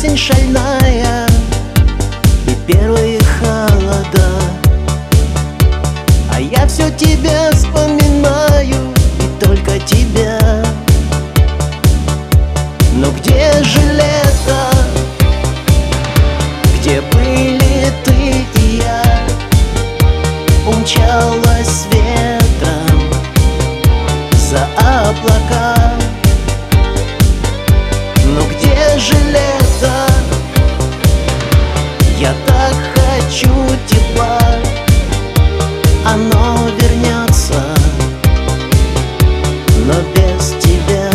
осень шальная и первые холода, а я все тебя вспоминаю и только тебя. Но где же лето? Где были ты и я? Умчалась ветром за облака. Но где же лето? Я так хочу тепла. Оно вернется, но без тебя.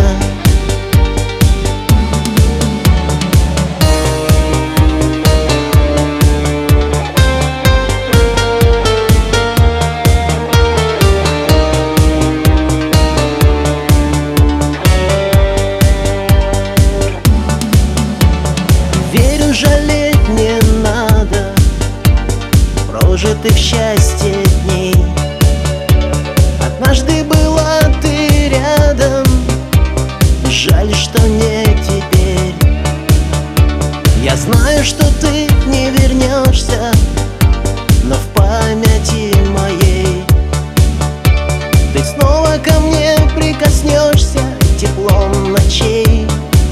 Верю, жалеть не надо прожитых счастье дней. Однажды была ты рядом, жаль, что не теперь. Я знаю, что ты не вернешься, но в памяти моей ты снова ко мне прикоснешься теплом ночей.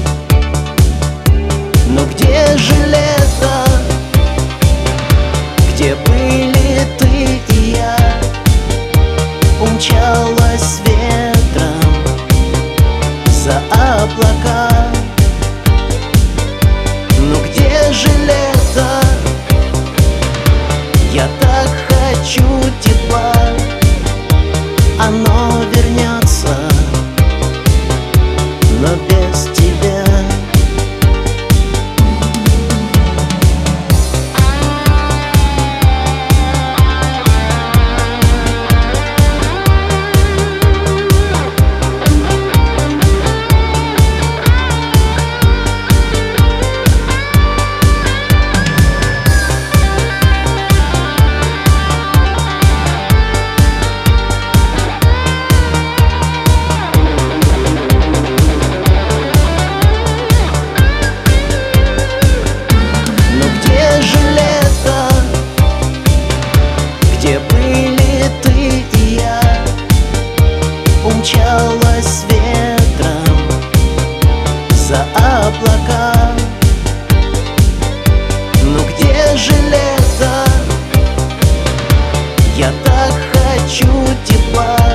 Но где же лето? Где были ты и я? Умчалась ветром за облака. Но где же лето? Я так хочу тепла. Оно вернется, но без тебя. Где были ты и я? Умчалась ветром за облака. Но где же лето? Я так хочу тепла.